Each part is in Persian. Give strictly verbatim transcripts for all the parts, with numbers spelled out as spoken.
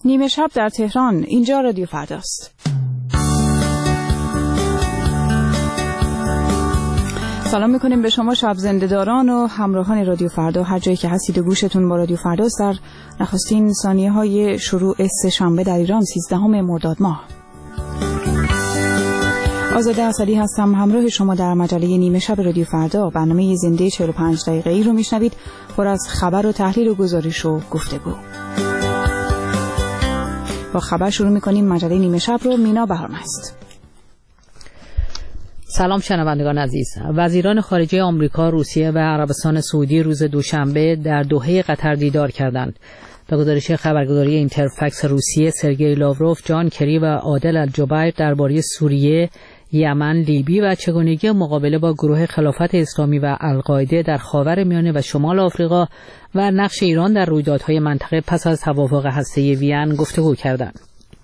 نیمه شب در تهران، اینجا رادیو فرداست. سلام میکنیم به شما شب زنده‌داران و همراهان رادیو فردا، هر جایی که هستید و گوشتون با رادیو فرداست. در نخستین ثانیه های شروع سه شنبه در ایران سیزدهم مرداد ماه. آزاده اصلی هستم، همراه شما در مجله نیمه شب رادیو فردا. برنامه زنده چهل و پنج دقیقه‌ای رو میشنوید، پر از خبر و تحلیل و گزارش و گفتگو. با خبر شروع میکنیم مجله نیمه شب رو. مینا بهارم است. سلام شنوندگان عزیز. وزیران خارجه آمریکا، روسیه و عربستان سعودی روز دوشنبه در دوحه قطر دیدار کردند. به گزارش خبرگزاری اینترفکس روسیه، سرگئی لاوروف، جان کری و عادل الجبیر درباره سوریه، یمن، لیبی و چگونگی مقابله با گروه خلافت اسلامی و القاعده در خاورمیانه و شمال آفریقا و نقش ایران در رویدادهای منطقه پس از توافق هسته‌ای وین گفتگو کردند.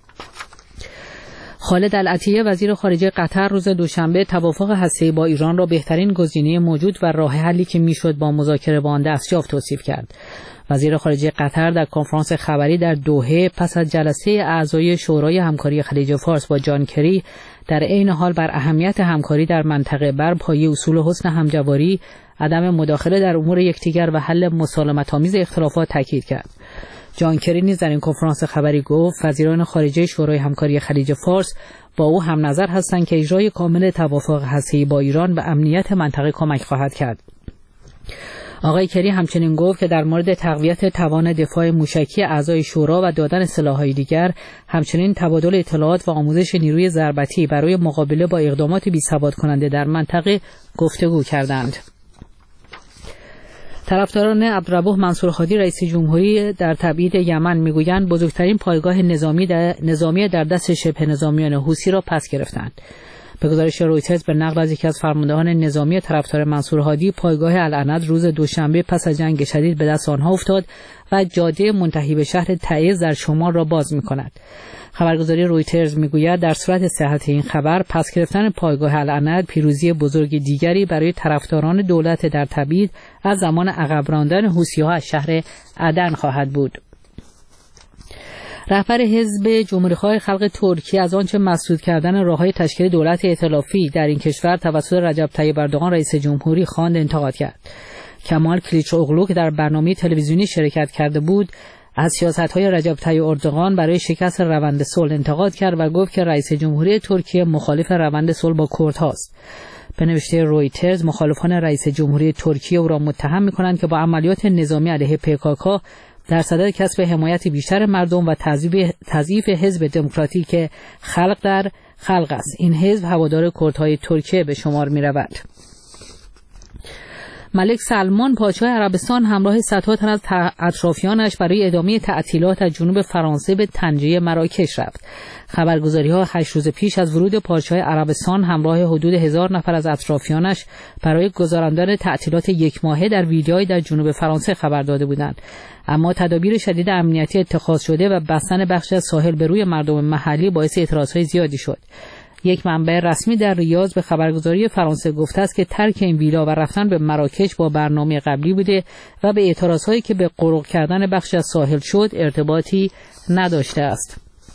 خالد العطیه، وزیر خارجه قطر، روز دوشنبه توافق هسته‌ای با ایران را بهترین گزینه موجود و راه حلی که میشد با مذاکره با آن دستیافت توصیف کرد. وزیر خارجه قطر در کنفرانس خبری در دوحه پس از جلسه اعضای شورای همکاری خلیج فارس با جان کری در عین حال بر اهمیت همکاری در منطقه بر پایه اصول حسن همجواری، عدم مداخله در امور یکدیگر و حل مسالمت‌آمیز اختلافات تاکید کرد. جان کری نیز در این کنفرانس خبری گفت وزیران خارجه شورای همکاری خلیج فارس با او هم نظر هستند که اجرای کامل توافق هسته‌ای با ایران به امنیت منطقه کمک خواهد کرد. آقای کری همچنین گفت که در مورد تقویت توان دفاع موشکی اعضای شورا و دادن سلاح‌های دیگر، همچنین تبادل اطلاعات و آموزش نیروی ضربتی برای مقابله با اقدامات بی‌ثبات کننده در منطقه گفتگو کردند. طرفداران عبدالربوح منصور هادی رئیس جمهوری در تبعید یمن میگویند بزرگترین پایگاه نظامی در, نظامی در دست شبه نظامیان حوثی را پس گرفتند. به گزارش رویترز به نقل از یکی از فرماندهان نظامی طرفدار منصور هادی، پایگاه العنب روز دوشنبه پس از جنگ شدید به دست آنها افتاد و جاده منتهی به شهر تعز در شمال را باز می‌کند. خبرگزاری رویترز میگوید در صورت صحت این خبر، پس گرفتن پایگاه العنب پیروزی بزرگ دیگری برای طرفداران دولت در تبعید از زمان عقب راندن حوثی‌ها از شهر عدن خواهد بود. رهبر حزب جمهوری‌خواه خلق ترکیه از آنچه مسدود کردن راه‌های تشکیل دولت ائتلافی در این کشور توسط رجب طیب اردوغان رئیس جمهوری خواند انتقاد کرد. کمال کلیچوغلو که در برنامه تلویزیونی شرکت کرده بود، از سیاست‌های رجب طیب اردوغان برای شکست روند صلح انتقاد کرد و گفت که رئیس جمهوری ترکیه مخالف روند صلح با کردهاست. به نوشته رویترز، مخالفان رئیس جمهوری ترکیه او را متهم می‌کنند که با عملیات نظامی علیه پی‌کاکا در صدد کسب حمایت بیشتر مردم و تضعیف حزب دموکراتیک خلق در خلق است. این حزب هوادار کردهای ترکیه به شمار می‌رود. ملک سلمان پادشاه عربستان همراه صدها تن از اطرافیانش برای ادامه تعطیلات از جنوب فرانسه به طنجه مراکش رفت. خبرگزاری‌ها هشت روز پیش از ورود پادشاه عربستان همراه حدود هزار نفر از اطرافیانش برای گذراندن تعطیلات یک ماهه در ویلای در جنوب فرانسه خبر داده بودند. اما تدابیر شدید امنیتی اتخاذ شده و بستن بخش از ساحل به روی مردم محلی باعث اعتراضهای زیادی شد. یک منبع رسمی در ریاض به خبرگزاری فرانسه گفته است که ترک این ویلا و رفتن به مراکش با برنامه قبلی بوده و به اعتراضهایی که به غرق کردن بخش از ساحل شد ارتباطی نداشته است.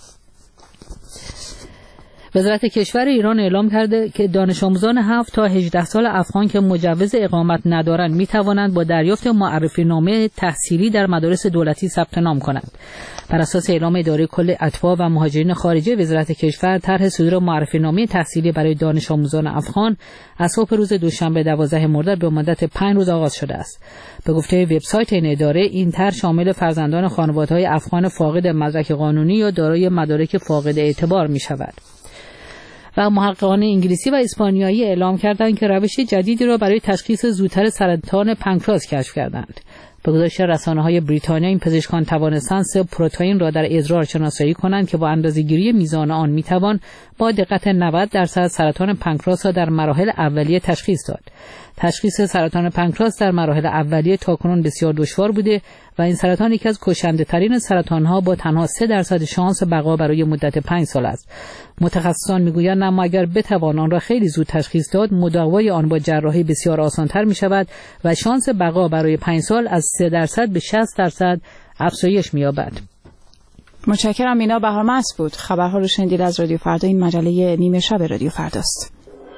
وزارت کشور ایران اعلام کرده که دانش آموزان هفت تا هجده سال افغان که مجوز اقامت ندارند می توانند با دریافت معرفی نامه تحصیلی در مدارس دولتی ثبت نام کنند. بر اساس اعلام اداره کل اتباع و مهاجرین خارجه وزارت کشور، طرح صدور معرفی نامه تحصیلی برای دانش آموزان افغان از صبح روز دوشنبه دوازدهم مرداد به مدت پنج روز آغاز شده است. به گفته وبسایت این اداره، این طرح شامل فرزندان خانواده‌های افغان فاقد مدرک قانونی یا دارای مدارک فاقد اعتبار می شود. و محققان انگلیسی و اسپانیایی اعلام کردند که روش جدیدی را برای تشخیص زودتر سرطان پانکراس کشف کردند. به گزارش رسانه‌های بریتانیا، این پزشکان توانستند سه پروتئین را در ادرار شناسایی کنند که با اندازه‌گیری میزان آن میتوان با دقت نود درصد سرطان پانکراس را در مراحل اولیه تشخیص داد. تشخیص سرطان پانکراس در مراحل اولیه تاکنون بسیار دشوار بوده و این سرطان یکی از کشنده‌ترین سرطان‌ها با تنها سه درصد شانس بقا برای مدت پنج سال است. متخصصان میگویند اما اگر بتوان آن را خیلی زود تشخیص داد، مداوای آن با جراحی بسیار آسان‌تر می‌شود و شانس بقا برای پنج سال از سه درصد به شصت درصد افزایش می‌یابد. متشکرم. مینا بهارمس بود. خبرها رو شنیدید از رادیو فردا. این مجله نیمه شب رادیو فرداست.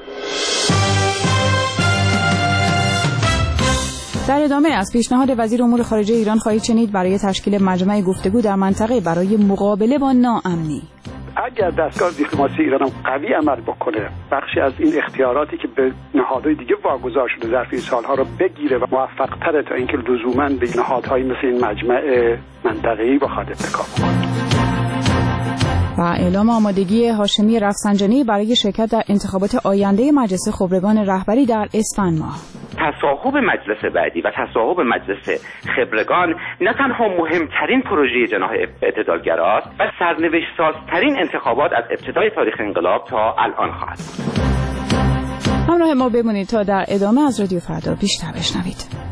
در ادامه از پیشنهاد وزیر امور خارجه ایران خواهید شنید برای تشکیل مجمع گفتگو در منطقه برای مقابله با ناامنی. اگر دستگاه دیپلماسی ایران هم قوی عمل بکنه، بخشی از این اختیاراتی که به نهادهای دیگه واگذار شده ظرف این سالها رو بگیره و موفق تره تا اینکه لزوما به نهادهای مثل این مجمع منطقه‌ای بخواد اتکا کنه. و اعلام آمادگی هاشمی رفسنجانی برای شرکت در انتخابات آینده مجلس خبرگان رهبری در اسفند ماه. تصاحب مجلس بعدی و تصاحب مجلس خبرگان نه تنها مهمترین پروژه جناح اعتدالگراست و سرنوشت سازترین انتخابات از ابتدای تاریخ انقلاب تا الان خواهد بود. همراه ما بمونید تا در ادامه از رادیو فردا بیشتر بشنوید.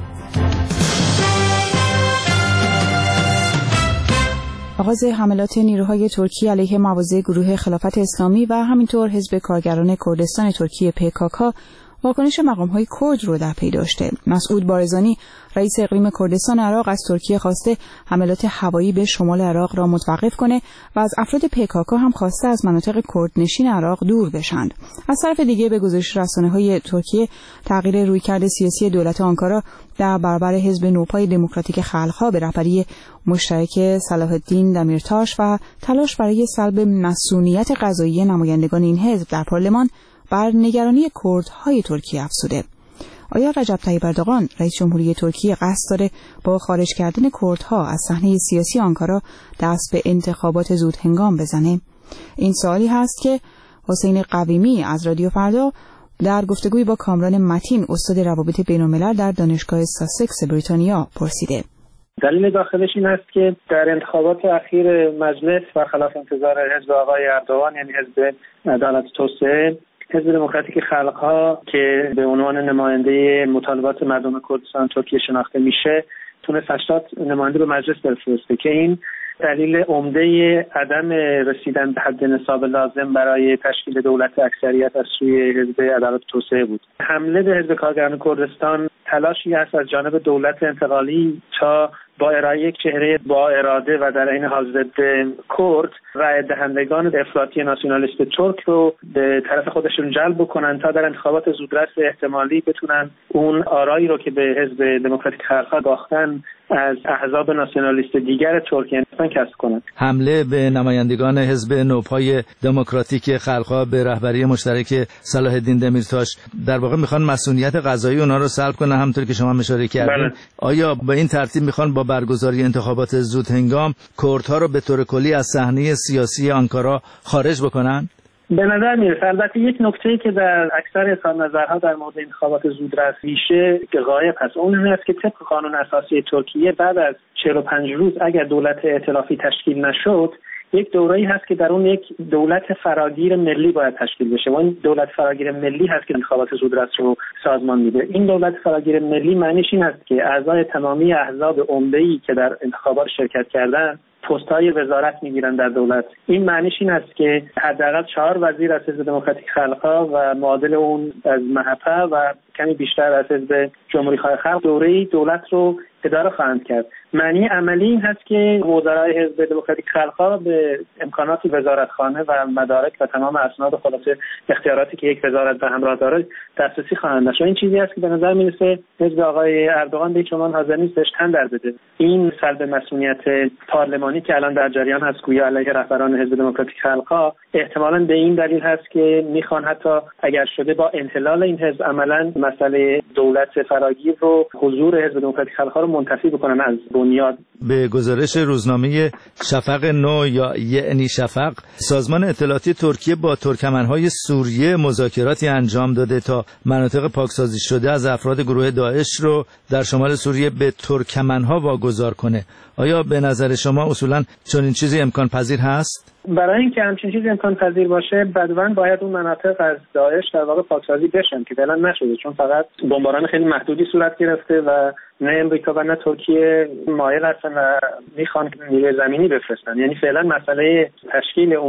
آغاز حملات نیروهای ترکیه علیه مواضع گروه خلافت اسلامی و همینطور حزب کارگران کردستان ترکیه پی کی کی واکنش مقام‌های کرد رو در پی داشته. مسعود بارزانی رئیس اقلیم کردستان عراق از ترکیه خواسته حملات هوایی به شمال عراق را متوقف کنه و از افراد پی کی کی هم خواسته از مناطق کردنشین عراق دور بشند. از طرف دیگه به گزارش رسانه‌های ترکیه تغییر رویکرد سیاسی دولت آنکارا در برابر حزب نوپای دموکراتیک خلق‌ها به رهبری مشترک صلاح الدین دمیرتاش و تلاش برای سلب مسئولیت قضایی نمایندگان این حزب در پارلمان بر نگرانی کردهای ترکیه افزوده. آیا رجب طیب اردوغان رئیس جمهوری ترکیه قصد داره با خارج کردن کردها از صحنه سیاسی آنکارا دست به انتخابات زود هنگام بزنه؟ این سوالی هست که حسین قویمی از رادیو فردا در گفتگوی با کامران متین استاد روابط بین‌الملل در دانشگاه ساسکس بریتانیا پرسیده. دلیل داخلش این است که در انتخابات اخیر مجلس برخلاف انتظار حزب آقای اردوغان یعنی حزب عدالت و توسعه، حزب دموکراتیک خلق‌ها که به عنوان نماینده مطالبات مردم کردستان ترکیه شناخته میشه تونست هشتاد نماینده به مجلس بفرسته که این دلیل عمده عدم رسیدن به حد نصاب لازم برای تشکیل دولت اکثریت از سوی حزب عدالت و توسعه بود. حمله به حزب کارگران کردستان تلاشی است از جانب دولت انتقالی تا با ارائه یک چهره با اراده و در عین حال ضد کرد رای دهندگان افراطی ناسیونالیست ترک رو به طرف خودشون جلب بکنن تا در انتخابات زودرس احتمالی بتونن اون آرایی رو که به حزب دموکراتیک خلق‌ها باختن از احزاب ناسیونالیست دیگر ترکیه کسب کنند. حمله به نمایندگان حزب نوپای دموکراتیک خلق‌ها به رهبری مشترک صلاح الدین دمیرتاش در واقع میخوان مسئولیت قضایی اونا رو سلب کنن، همونطور که شما اشاره کردین. آیا به این ترتیب میخوان با برگزاری انتخابات زود هنگام کردها رو به طور کلی از صحنه سیاسی آنکارا خارج بکنن؟ به نظر میرسه. البته یک نکته‌ای که در اکثر اظهار نظرها در مورد انتخابات زودرس میشه که غایب هست، اون این است که طبق قانون اساسی ترکیه بعد از چهل و پنج روز اگر دولت ائتلافی تشکیل نشد یک دوره‌ای هست که در اون یک دولت فراگیر ملی باید تشکیل بشه و این دولت فراگیر ملی هست که انتخابات زودرس رو سازمان میده. این دولت فراگیر ملی معنیش این است که اعضای تمامی احزاب عمده‌ای که در انتخابات شرکت کردن پست‌های وزارت میگیرن در دولت. این معنیش این است که حداقل چهار وزیر از حزب دموکراتیک خلق‌ها و معادل اون از مهپا و کمی بیشتر از حزب جمهوری‌خواه خلق دوره‌ای دولت رو اداره خواهند کرد. معنی عملی این هست که وزرای حزب دموکراتیک خلق‌ها به امکانات وزارتخانه و مدارک و تمام اسناد و خلاصه اختیاراتی که یک وزارت به همراه داره دسترسی خواهند داشت. این چیزی است که به نظر میرسه حزب آقای اردوغان به هیچ عنوان حاضر نیست بهش تن در بده. این سلب مسئولیت پارلمانی که الان در جریان هست گویا علیه رهبران حزب دموکراتیک خلق‌ها احتمالاً به این دلیل هست که میخوان حتی اگر شده با انحلال این حزب عملاً مسئله دولت فراگیر رو حضور حزب دموکراتیک خلق‌ها رو منتفی بکنن از بنیاد. به گزارش روزنامه شفق نو یا یعنی شفق، سازمان اطلاعاتی ترکیه با ترکمنهای سوریه مذاکراتی انجام داده تا مناطق پاکسازی شده از افراد گروه داعش رو در شمال سوریه به ترکمنها واگذار کنه. آیا به نظر شما اصولاً چنین چیزی امکان پذیر هست؟ برای اینکه همچین چیزی امکان پذیر باشه بدون باید اون مناطق از داعش در واقع پاکسازی بشن که فعلا نشده، چون فقط بمباران خیلی محدودی صورت گرفته و نه امریکا و نه ترکیه مایل هستن و میخوان نیروی زمینی بفرستن. یعنی فعلا مسئله تشکیل اون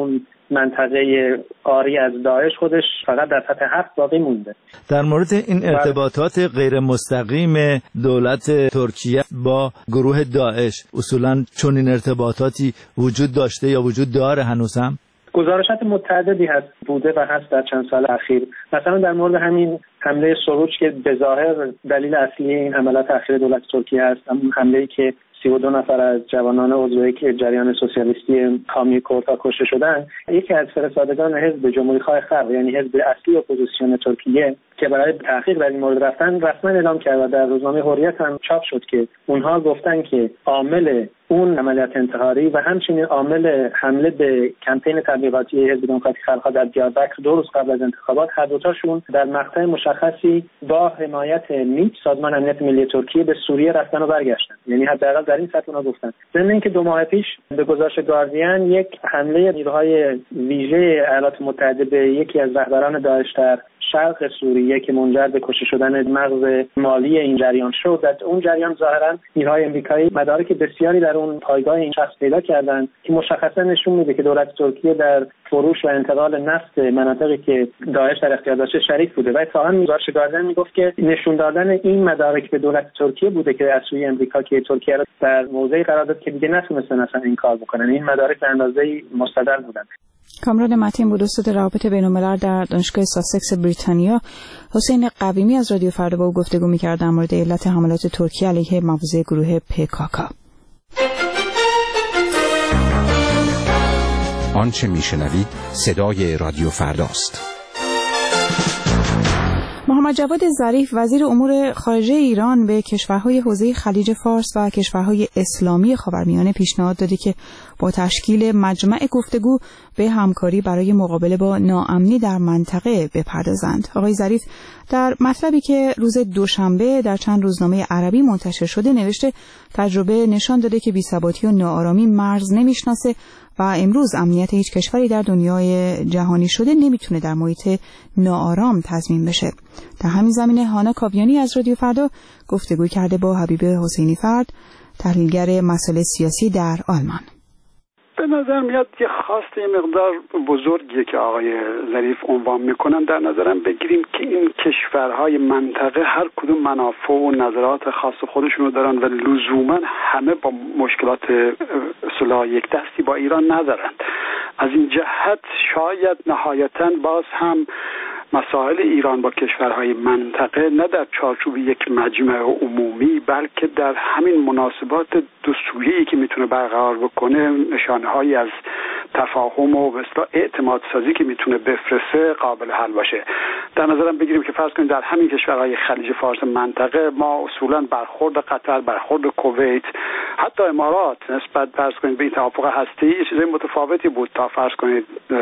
منطقه آری از داعش خودش فقط در سطح هفت باقی مونده. در مورد این ارتباطات غیر مستقیم دولت ترکیه با گروه داعش اصولاً چون این ارتباطاتی وجود داشته یا وجود داره هنوز هم؟ گزارشات متعددی هست بوده و هست در چند سال اخیر. مثلا در مورد همین حمله سروج که به ظاهر دلیل اصلی این حملات اخیر دولت ترکیه هست، اون حمله‌ای که سی و دو نفر از جوانان عضو جریان سوسیالیستی حامی کردها کشته شدند، یکی از فرستادگان حزب جمهوری‌خواه خلق یعنی حزب اصلی اپوزیسیون ترکیه که برای تحقیق در این مورد رفتن رسما اعلام کرد و در روزنامه حریت هم چاپ شد که اونها گفتن که عامل اون عملیات انتحاری و همچنین عامل حمله به کمپین تبلیغاتی حزب دموکراتیک خلق در دیاربکر دو روز قبل از انتخابات هر دوتاشون در مقطع مشخصی با حمایت میت سازمان امنیت ملی ترکیه به سوریه رفتن و برگشتن. یعنی حداقل در این سطح اونها گفتن. ضمن اینکه دو ماه پیش به گزارش گاردین یک حمله نیروهای ویژه ایالات متحده به یکی از رهبران داعش در شرق سوریه که منجر به کشته شدن مغز مالی این جریان شد، در اون جریان ظاهرا نیروهای آمریکایی مدارک بسیاری در اون پایگاه این شخص پیدا کردند که مشخصا نشون میده که دولت ترکیه در فروش و انتقال نفت مناطقی که داعش در اختیار داشته شریک بوده و اتفاقا گزارش گاردین میگفت که نشون دادن این مدارک به دولت ترکیه بوده که از سوی آمریکا که ترکیه را در موضعی قرار داد که دیگه نتونستن اصلا این کار بکنن. این مدارک به اندازه‌ای مستدل بودن. کامران متین بود، استاد روابط بین‌الملل در دانشگاه ساسکس بریتانیا. حسین قویمی از رادیو فردا با او گفتگو می‌کرد در مورد علت حملات ترکیه علیه مواضع گروه پیکاکا. آنچه میشنوید صدای رادیو فرداست. محمد جواد ظریف وزیر امور خارجه ایران به کشورهای حوزه خلیج فارس و کشورهای اسلامی خاورمیانه پیشنهاد داده که با تشکیل مجمع گفتگو به همکاری برای مقابله با ناامنی در منطقه بپردازند. آقای ظریف در مطلبی که روز دوشنبه در چند روزنامه عربی منتشر شده نوشته تجربه نشان داده که بی‌ثباتی و ناآرامی مرز نمیشناسه و امروز امنیت هیچ کشوری در دنیای جهانی شده نمیتونه در محیط ناآرام تضمین بشه. در همین زمینه هانا کاویانی از رادیو فردا گفتگو کرده با حبیب حسینی فرد، تحلیلگر مسائل سیاسی در آلمان. به نظر میاد یه خواست یه مقدار بزرگیه که آقای ظریف عنوان میکنن. در نظرم بگیریم که این کشورهای منطقه هر کدوم منافع و نظرات خاص خودشونو دارن و لزوما همه با مشکلات اصطلاح یک دستی با ایران ندارن. از این جهت شاید نهایتاً باز هم مسائل ایران با کشورهای منطقه نه در چارچوب یک مجمع عمومی بلکه در همین مناسبات دو سویه‌ای که میتونه برقرار بکنه نشانه‌هایی از تفاهم و به اصطلاح اعتماد سازی که میتونه بفرسته قابل حل باشه. در نظرم بگیریم که فرض کنید در همین کشورهای خلیج فارس منطقه ما اصولا برخورد قطر، برخورد کویت، حتی امارات نسبت فرض کنید به این توافق هسته‌ای چیزای متفاوتی بود تا فرض کنید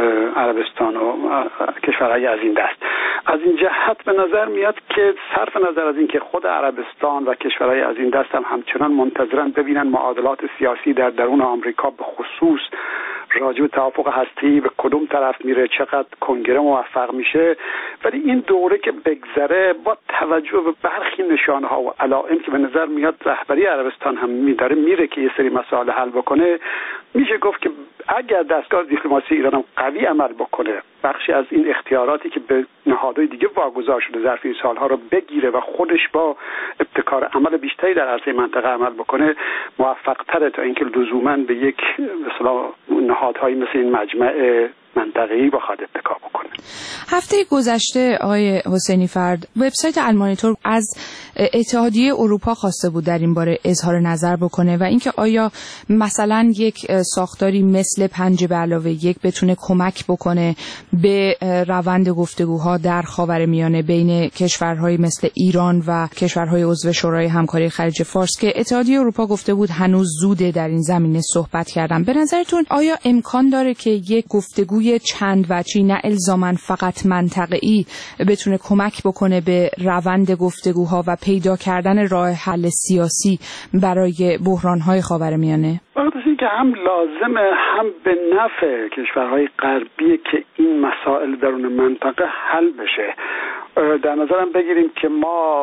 عربستان و کشورهای از این دست. از این جهت به نظر میاد که صرف نظر از اینکه خود عربستان و کشورهای از این دست هم همچنان منتظرن ببینن معادلات سیاسی در درون آمریکا به خصوص راجع به توافق هسته‌ای به کدوم طرف میره، چقدر کنگره موفق میشه، ولی این دوره که بگذره با توجه به برخی نشانه‌ها و علائم که به نظر میاد رهبری عربستان هم میداره میره که یه سری مسائل حل بکنه، میشه گفت که اگر دستگاه دیپلماسی ایران هم قوی عمل بکنه، بخشی از این اختیاراتی که به نهادهای دیگه واگذار شده ظرف این سالها رو بگیره و خودش با ابتکار عمل بیشتری در عرصه منطقه عمل بکنه، موفق تره تا اینکه لزوما به یک مثلا نهادهایی مثل این مجمع منطقه‌ای بخواد اتکا بکنه. هفته گذشته آقای حسینی فرد وبسایت المانیتور از اتحادیه اروپا خواسته بود در این باره اظهار نظر بکنه و اینکه آیا مثلا یک ساختاری مثل پنج به علاوه یک بتونه کمک بکنه به روند گفتگوها در خاورمیانه بین کشورهای مثل ایران و کشورهای عضو شورای همکاری خلیج فارس که اتحادیه اروپا گفته بود هنوز زوده در این زمینه صحبت کردن. به نظرتون آیا امکان داره که یک گفتگوی چند وجهی نه الزاماً فقط منطقه‌ای بتونه کمک بکنه به روند گفتگوها و پیدا کردن راه حل سیاسی برای بحران‌های خاورمیانه؟ واقعاً که هم لازمه هم به نفع کشورهای غربی که این مسائل درون منطقه حل بشه. در نظرم بگیریم که ما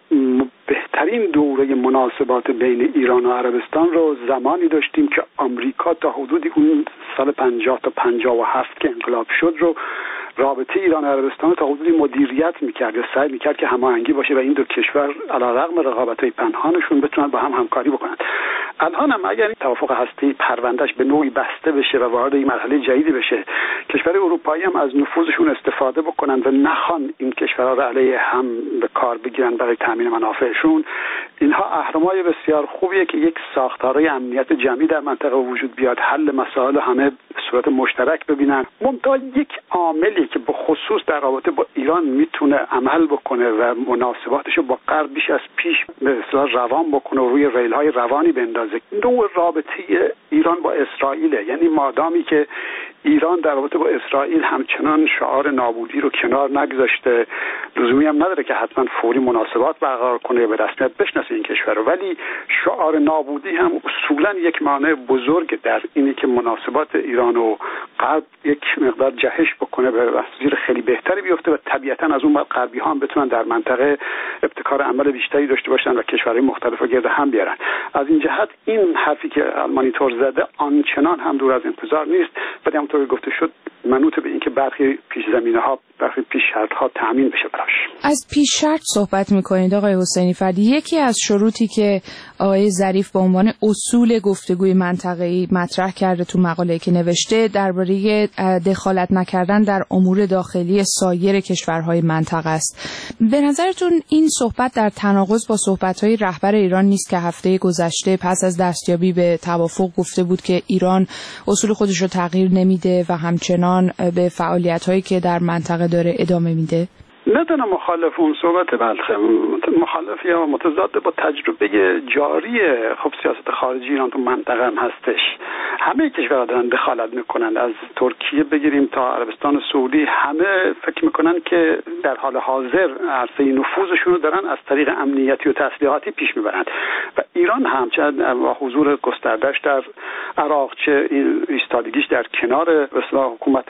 بهترین دوره مناسبات بین ایران و عربستان رو زمانی داشتیم که آمریکا تا حدودی اون سال پنجاه تا پنجاه و هفت که انقلاب شد رو رابطه ایران و عربستان تا حدودی مدیریت میکرد یا سعی میکرد که هماهنگی باشه و این دو کشور علیرغم رقابت‌های پنهانشون بتونن با هم همکاری بکنن. الان هم اگر توافق هستی پروندهش به نوعی بسته بشه و وارد این مرحله جدیدی بشه، کشورهای اروپایی هم از نفوذشون استفاده بکنن و نخوان این کشورها را علیه هم به کار بگیرن برای تامین منافعشون، اینها اهرمای بسیار خوبیه که یک ساختارهای امنیت جمعی در منطقه وجود بیاد، حل مسائل همه به صورت مشترک ببینن. منتها یک عاملی که به خصوص در رابطه با ایران میتونه عمل بکنه و مناسباتش رو با غرب بیش از پیش به اصطلاح روان بکنه و روی ریل‌های روانی بندازه، نوع رابطه ایران با اسرائیل. یعنی مادامی که ایران در رابطه با اسرائیل همچنان شعار نابودی رو کنار نگذاشته، لزومی هم نداره که حتما فوری مناسبات برقرار کنه یا به رسمیت بشناسه این کشور رو، ولی شعار نابودی هم اصولا یک معنی بزرگ در اینه که مناسبات ایران و غرب یک مقدار جهش بکنه، به مسیر خیلی بهتری بیفته و طبیعتا از اون بعد غربی ها هم بتونن در منطقه ابتکار عمل بیشتری داشته باشن و کشورهای مختلف رو گرد هم بیارن. از این جهت این حرفی که المانیتور زده آنچنان هم دور از انتظار نیست، ولی همونطور که گفته شد منوط به اینکه برخی پیش زمینه ها برخی پیش شرط ها تامین بشه براش. از پیش شرط صحبت میکنید آقای حسینی فردی. یکی از شروطی که آقای ظریف به عنوان اصول گفتگوی منطقه‌ای مطرح کرده تو مقاله که نوشته درباره دخالت نکردن در امور داخلی سایر کشورهای منطقه است. به نظرتون این صحبت در تناقض با صحبت‌های رهبر ایران نیست که هفته گذشته پس از دستیابی به توافق گفته بود که ایران اصول خودش رو تغییر نمیده و همچنان به فعالیت‌هایی که در منطقه داره ادامه میده؟ نه تنها مخالف اون صحبت، بلکه مخالف یا متضاد با تجربه جاری خب سیاست خارجی ایران تو منطقه هم هستش. همه کشورها دارن دخالت میکنن، از ترکیه بگیریم تا عربستان سعودی، همه فکر میکنن که در حال حاضر عرصه نفوذشون رو دارن از طریق امنیتی و تسلیحاتی پیش میبرند و ایران هم چه با حضور گسترده‌اش در عراق، چه ایستادگیش در کنار اصلاح حکومت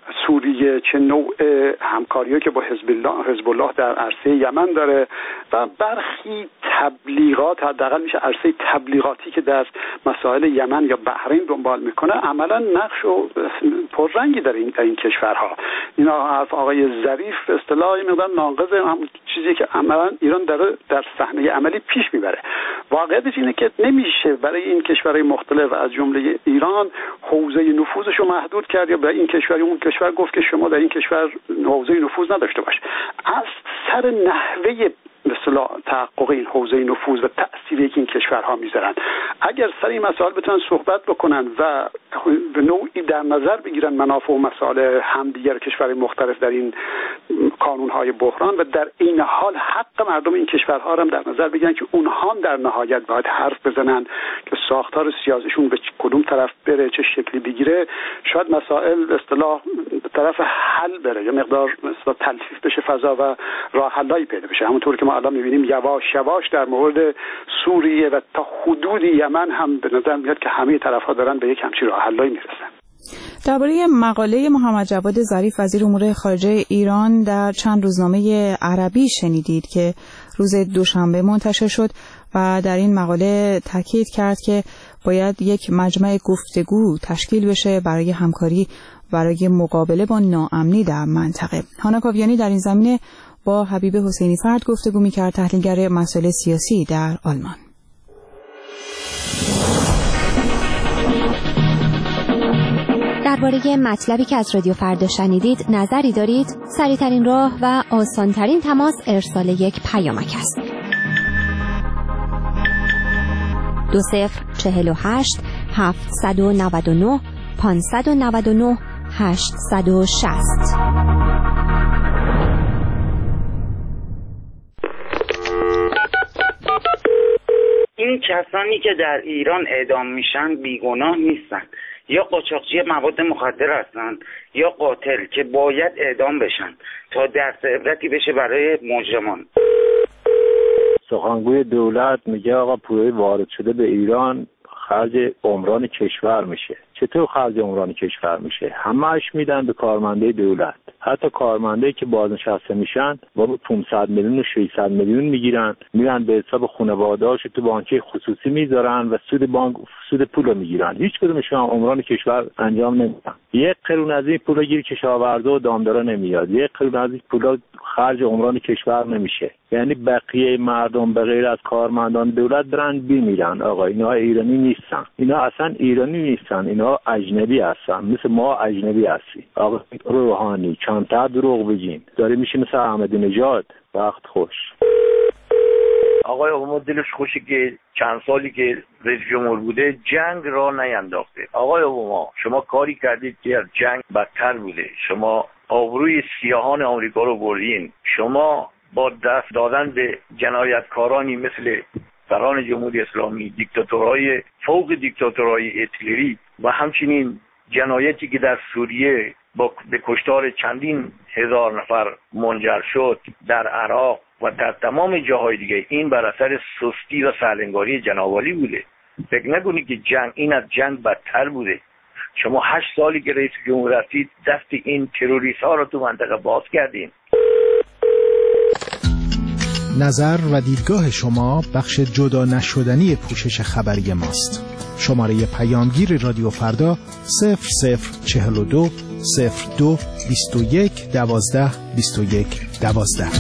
سوریه، چه نوع همکاریایی که با حزب حزب الله در عرصه یمن داره و برخی تبلیغات، حداقل میشه عرصه تبلیغاتی که در مسائل یمن یا بحرین دنبال میکنه، عملا نقش و پررنگی داره این این کشورها. اینا حرف آقای ظریف اصطلاحی مقدار ناقض هم چیزی که عملا ایران داره در صحنه عملی پیش میبره. واقعیتش اینه که نمیشه برای این کشورهای مختلف از جمله ایران حوزه نفوذش رو محدود کرد یا برای این کشور اون کشور گفت که شما در این کشور حوزه نفوذ نداشته باش. از سر نحوه مثلا تحقق این حوزه نفوذ و تأثیری که این کشورها میذارن، اگر سر این مسائل بتونن صحبت بکنن و به نوعی در نظر بگیرن منافع و مصالح همدیگر کشورهای مختلف در این قانونهای بحران و در این حال حق مردم این کشورها هم در نظر بگیرن که اونها هم در نهایت باید حرف بزنن که ساختار سیاسیشون به کدوم طرف بره، چه شکلی بگیره، شاید مسائل به اصطلاح به طرف حل بره یا مقدار مثلا تلفیف بشه فضا و راه حلایی پیدا بشه. همونطور که ما الان می‌بینیم یواش یواش در مورد سوریه و تا حدود یمن هم به نظر میاد که همه طرف‌ها دارن به یک همچین راه حلایی میرسن. درباره مقاله محمد جواد ظریف وزیر امور خارجه ایران در چند روزنامه عربی شنیدید که روز دوشنبه منتشر شد و در این مقاله تاکید کرد که باید یک مجمع گفتگو تشکیل بشه برای همکاری برای مقابله با ناامنی در منطقه. هانا کاویانی در این زمینه با حبیب حسینی فرد گفتگو می‌کرد، تحلیلگر مسائل سیاسی در آلمان. درباره مطلبی که از رادیو فردا شنیدید نظری دارید؟ سریع‌ترین راه و آسان‌ترین تماس ارسال یک پیامک است. دو صفر چهل و هشت هفتصد و نود و نه پانصد و نود و نه هشتصد و شصت. این کسانی که در ایران اعدام میشن بیگناه نیستن، یا قاچاقچی مواد مخدر هستن یا قاتل که باید اعدام بشن تا درس عبرتی بشه برای مجرمان. سخنگوی دولت میگه آقا پولای وارد شده به ایران خرج عمران کشور میشه. چطور خرج عمران کشور میشه؟ همه‌اش میدن به کارمنده دولت. حتی کارمندایی که بازنشسته میشن با پانصد میلیون و ششصد میلیون میگیرن، میرن به حساب خانواده‌هاش تو بانک خصوصی میذارن و سود بانک سود پول میگیرن. هیچ کدومشون عمران کشور انجام نمیدن. یک قرون از این پولا گیر کشاورزا و دامدارا نمیاد. یک قرون از این پولا خرج عمران کشور نمیشه. یعنی بقیه مردم به غیر از کارمندان دولت برن بیمیرن. آقا اینا ایرانی نیستن، اینا اصلا ایرانی نیستن، اینا اجنبی هستن، مثل ما اجنبی هستی. آقا روحانی چندتا دروغ بگین، داری میشه مثل احمدی نژاد. وقت خوش. آقای اوباما دلش خوشه که چند سالی که رئیس جمهور بوده جنگ را نینداخته. آقای اوباما شما کاری کردید که از جنگ بدتر بوده. شما آبروی سیاهان آمریکا رو بردین. شما با دست دادن به جنایتکارانی مثل سران جمهوری اسلامی، دیکتاتورهای فوق دیکتاتورهای هیتلری و همچنین جنایتی که در سوریه با به کشتار چندین هزار نفر منجر شد، در عراق و در تمام جاهای دیگه، این بر اثر سستی و سرلنگاری جناب عالی بوده. فکر نکنید که جنگ این از جنگ بدتر بوده. شما هشت سالی که رئیس جمهور هستید دست این تروریست ها رو تو منطقه باز کردین. نظر و دیدگاه شما بخش جدا نشدنی پوشش خبری ماست. شماره پیامگیر رادیو فردا صفر صفر چهل و دو صفر دو بیست و یک دوازده بیست و یک دوازده.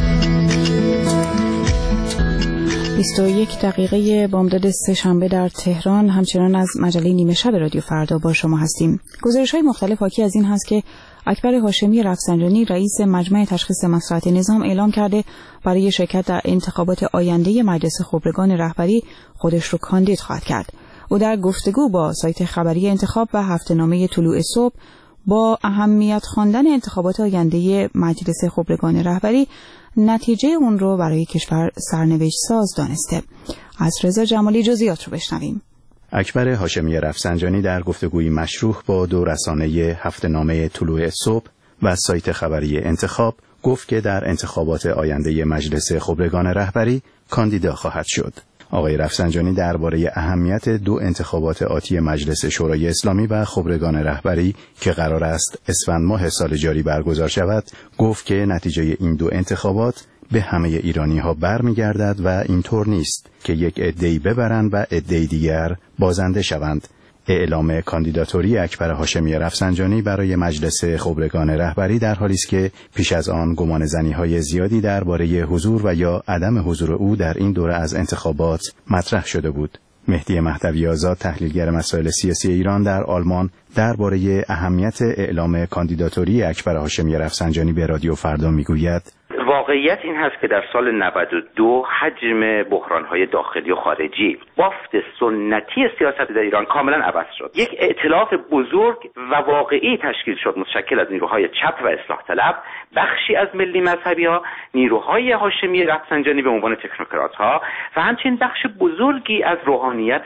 بیست و یک دقیقه بامداد سه شنبه در تهران. همچنان از مجله نیمه شب رادیو فردا با شما هستیم. گزارش‌های مختلف حاکی از این هست که اکبر هاشمی رفسنجانی رئیس مجمع تشخیص مصلحت نظام اعلام کرده برای شرکت در انتخابات آینده مجلس خبرگان رهبری خودش رو کاندید خواهد کرد. او در گفتگو با سایت خبری انتخاب و هفته‌نامه طلوع صبح با اهمیت خواندن انتخابات آینده مجلس خبرگان رهبری نتیجه اون رو برای کشور سرنوشت ساز دانسته. از رضا جمالی جزئیات رو بشنویم. اکبر هاشمی رفسنجانی در گفتگوی مشروح با دو رسانه هفته‌نامه طلوع صبح و سایت خبری انتخاب گفت که در انتخابات آینده مجلس خبرگان رهبری کاندیدا خواهد شد. آقای رفسنجانی درباره اهمیت دو انتخابات آتی مجلس شورای اسلامی و خبرگان رهبری که قرار است اسفند ماه سال جاری برگزار شود گفت که نتیجه این دو انتخابات به همه ایرانی ها برمیگردد و اینطور نیست که یک عده‌ای ببرند و عده‌ای دیگر بازنده شوند. اعلام کاندیداتوری اکبر هاشمی رفسنجانی برای مجلس خبرگان رهبری در حالی است که پیش از آن گمان زنی‌های زیادی درباره حضور و یا عدم حضور او در این دوره از انتخابات مطرح شده بود. مهدی مهدوی آزاد تحلیلگر مسائل سیاسی ایران در آلمان درباره اهمیت اعلام کاندیداتوری اکبر هاشمی رفسنجانی به رادیو فردا میگوید: واقعیت این هست که در سال نود و دو حجم بحران‌های داخلی و خارجی، بافت سنتی سیاست در ایران کاملا عوض شد. یک ائتلاف بزرگ و واقعی تشکیل شد متشکل از نیروهای چپ و اصلاح طلب، بخشی از ملی مذهبی‌ها، نیروهای هاشمی رفسنجانی به عنوان تکنوکرات‌ها و همچنین بخش بزرگی از روحانیت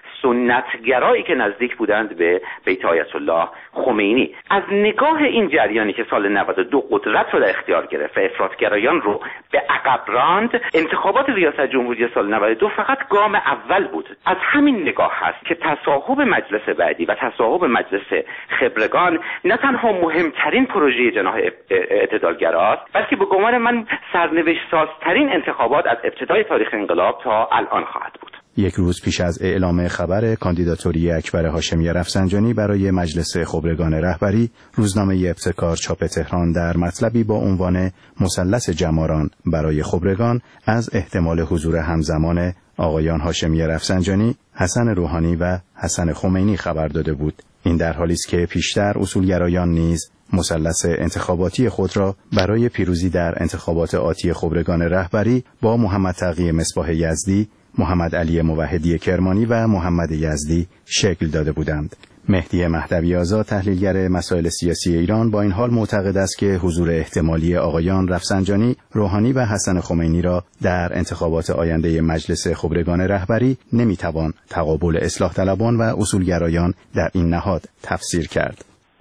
سنتگرایی که نزدیک بودند به بیت آیت الله خمینی. از نگاه این جریانی که سال نود و دو قدرت را در اختیار گرفت و افراطگرایان رو به عقب راند، انتخابات ریاست جمهوری سال نود و دو فقط گام اول بود. از همین نگاه هست که تصاحب مجلس بعدی و تصاحب مجلس خبرگان نه تنها مهمترین پروژه جناح اعتدالگراست، بلکه به گمان من سرنوشت سازترین انتخابات از ابتدای تاریخ انقلاب تا الان خواهد بود. یک روز پیش از اعلام خبر کاندیداتوری اکبر هاشمی رفسنجانی برای مجلس خبرگان رهبری، روزنامه ابتکار چاپ تهران در مطلبی با عنوان مثلث جماران برای خبرگان از احتمال حضور همزمان آقایان هاشمی رفسنجانی، حسن روحانی و حسن خمینی خبر داده بود. این در حالی است که پیشتر اصولگرایان نیز مثلث انتخاباتی خود را برای پیروزی در انتخابات آتی خبرگان رهبری با محمد تقی مصباح یزدی، محمد علی موحدی کرمانی و محمد یزدی شکل داده بودند. مهدی مهدوی آزاد تحلیلگر مسائل سیاسی ایران با این حال معتقد است که حضور احتمالی آقایان رفسنجانی، روحانی و حسن خمینی را در انتخابات آینده مجلس خبرگان رهبری نمیتوان تقابل اصلاح طلبان و اصولگرایان در این نهاد تفسیر کرد.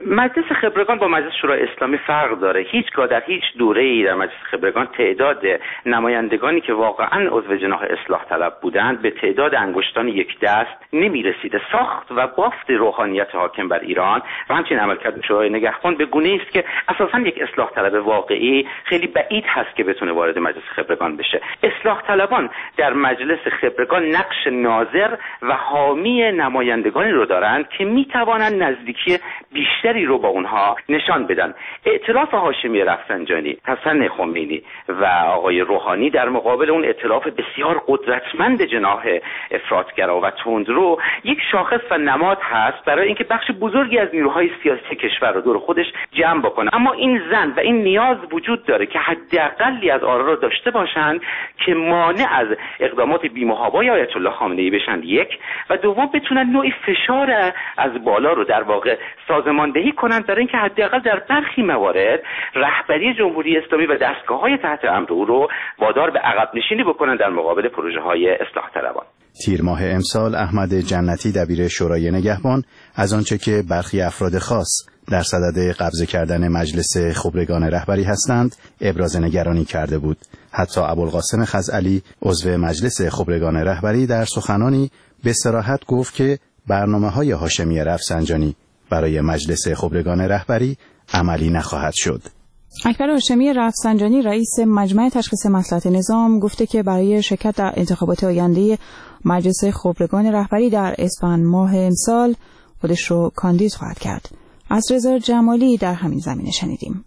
مجلس خبرگان با مجلس شورای اسلامی فرق داره. هیچگاه در هیچ دوره‌ای در مجلس خبرگان تعداد نمایندگانی که واقعا عضو جناح اصلاح طلب بودند به تعداد انگشتان یک دست نمی‌رسیده. ساخت و بافت روحانیت حاکم بر ایران و همچنین عملکرد شورای نگهبان به گونه‌ای است که اساساً یک اصلاح طلب واقعی خیلی بعید هست که بتونه وارد مجلس خبرگان بشه. اصلاح طلبان در مجلس خبرگان نقش ناظر و حامی نمایندگانی رو دارند که می‌توانند نزدیکی بیشتری رو با اونها نشان بدن. ائتلاف هاشمی رفسنجانی، حسن خمینی و آقای روحانی در مقابل اون ائتلاف بسیار قدرتمند جناح افراطگرا و تندرو یک شاخص و نماد هست برای اینکه بخش بزرگی از نیروهای سیاسی کشور رو دور خودش جمع بکنه. اما این زن و این نیاز وجود داره که حداقلی از آرا رو داشته باشند که مانع از اقدامات بی‌محابای آیت الله خامنه‌ای بشن، یک، و دوم بتونن نوعی فشار از بالا رو در واقع سازماندهی کنند برای اینکه حداقل در برخی موارد رهبری جمهوری اسلامی و دستگاه‌های تحت امر او رو وادار به عقب نشینی بکنند در مقابل پروژه‌های اصلاح طلبان. تیر ماه امسال احمد جنتی دبیر شورای نگهبان از آنچه که برخی افراد خاص در صدد قبضه کردن مجلس خبرگان رهبری هستند ابراز نگرانی کرده بود. حتی ابوالقاسم خزعلی عضو مجلس خبرگان رهبری در سخنانی به صراحت گفت که برنامه‌های هاشمی رفسنجانی برای مجلس خبرگان رهبری عملی نخواهد شد. اکبر هاشمی رفسنجانی رئیس مجمع تشخیص مصلحت نظام گفته که برای شرکت در انتخابات آینده مجلس خبرگان رهبری در اسفند ماه امسال خودش رو کاندید خواهد کرد. از رضا جمالی در همین زمینه شنیدیم.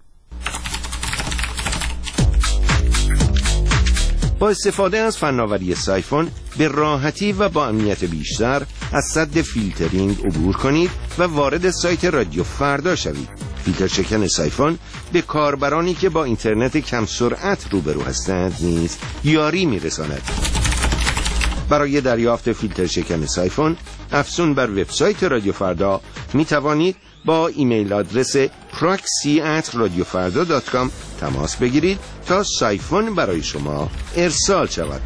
با استفاده از فناوری سایفون به راحتی و با امنیت بیشتر از سد فیلترینگ عبور کنید و وارد سایت رادیو فردا شوید. فیلتر شکن سایفون به کاربرانی که با اینترنت کم سرعت روبرو هستند نیز یاری می‌رساند. برای دریافت فیلتر شکن سایفون افزون بر وبسایت رادیو فردا می توانید با ایمیل آدرس پراکسی ات رادیو فردا دات کام تماس بگیرید تا سایفون برای شما ارسال شود.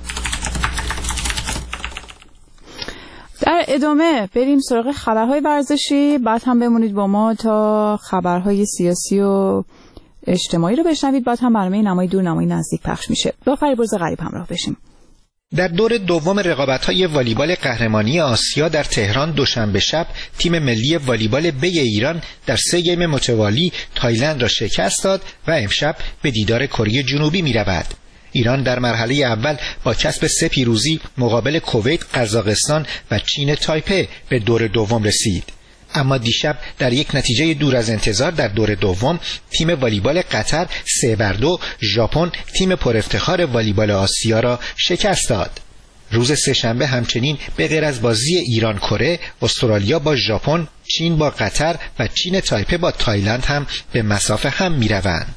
در ادامه بریم سراغ خبرهای ورزشی، بعد هم بمونید با ما تا خبرهای سیاسی و اجتماعی رو بشنوید، بعد هم برنامه نمای دور نمای نزدیک پخش میشه. با فریبرز غریب همراه بشیم. در دور دوم رقابت‌های والیبال قهرمانی آسیا در تهران دوشنبه شب تیم ملی والیبال بی ایران در سه گیم متوالی تایلند را شکست داد و امشب به دیدار کره جنوبی می‌رود. ایران در مرحله اول با کسب سه پیروزی مقابل کویت، قزاقستان و چین تایپه به دور دوم رسید. اما دیشب در یک نتیجه دور از انتظار در دور دوم تیم والیبال قطر سه بر دو ژاپن تیم پر افتخار والیبال آسیا را شکست داد. روز سه‌شنبه همچنین به غیر از بازی ایران کره، استرالیا با ژاپن، چین با قطر و چین تایپه با تایلند هم به مسافه هم می‌روند.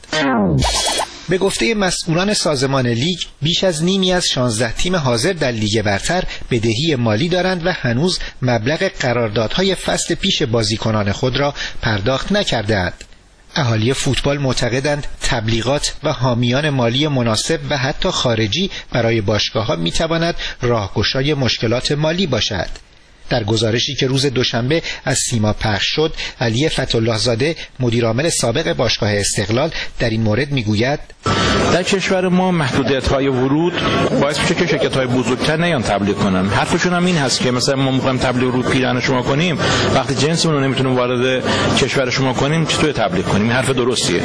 به گفته مسئولان سازمان لیگ بیش از نیمی از شانزده تیم حاضر در لیگ برتر بدهی مالی دارند و هنوز مبلغ قراردادهای فصل پیش بازیکنان خود را پرداخت نکرده‌اند. اهالی فوتبال معتقدند تبلیغات و حامیان مالی مناسب و حتی خارجی برای باشگاه‌ها می‌تواند راهگشای مشکلات مالی باشد. در گزارشی که روز دوشنبه از سیما پخش شد، علی فتح‌الله زاده مدیرعامل سابق باشگاه استقلال در این مورد میگوید در کشور ما محدودیت‌های ورود باعث میشه که شرکت‌های بزرگتر نیان تبلیغ کنن. حرفشون هم این هست که مثلا ما می‌خوایم تبلیغ ورود پیرهن شما کنیم، وقتی جنسمون رو نمیتونیم وارد کشور شما کنیم چطور تبلیغ کنیم؟ این حرف درستیه.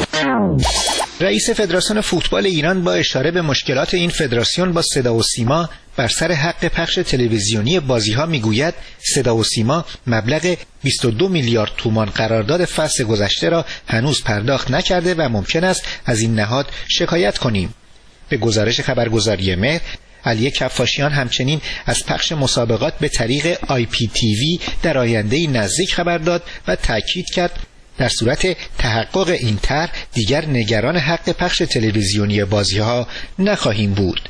رئیس فدراسیون فوتبال ایران با اشاره به مشکلات این فدراسیون با صدا و سیما بر سر حق پخش تلویزیونی بازی‌ها میگوید صدا و سیما مبلغ بیست و دو میلیارد تومان قرارداد فصل گذشته را هنوز پرداخت نکرده و ممکن است از این نهاد شکایت کنیم. به گزارش خبرگزاری مهر، علی کفاشیان همچنین از پخش مسابقات به طریق آی پی تی وی در آینده نزدیک خبر داد و تاکید کرد در صورت تحقق این طرح دیگر نگران حق پخش تلویزیونی بازی‌ها نخواهیم بود.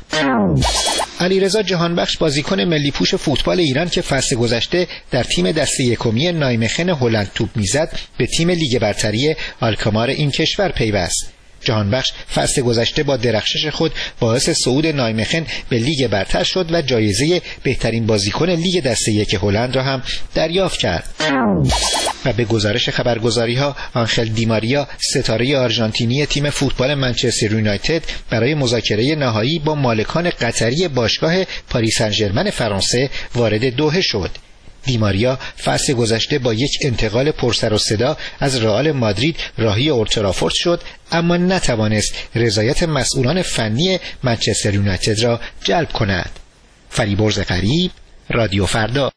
علیرضا جهانبخش بازیکن ملی پوش فوتبال ایران که فصل گذشته در تیم دسته یکمی نایمخن هلند توپ میزد به تیم لیگ برتری آلکمار این کشور پیوست. جهانبخش فصل گذشته با درخشش خود باعث صعود نایمخن به لیگ برتر شد و جایزه بهترین بازیکن لیگ دسته یک هلند را هم دریافت کرد. و به گزارش خبرگزاری‌ها آنخل دیماریا ستاره آرژانتینی تیم فوتبال منچستر یونایتد برای مذاکره نهایی با مالکان قطری باشگاه پاریس سن ژرمن فرانسه وارد دوحه شد. دیماریا فصل گذشته با یک انتقال پرسر و صدا از رئال مادرید راهی اولترافورد شد، اما نتوانست رضایت مسئولان فنی منچستر یونایتد را جلب کند. فریبرز غریب، رادیو فردا.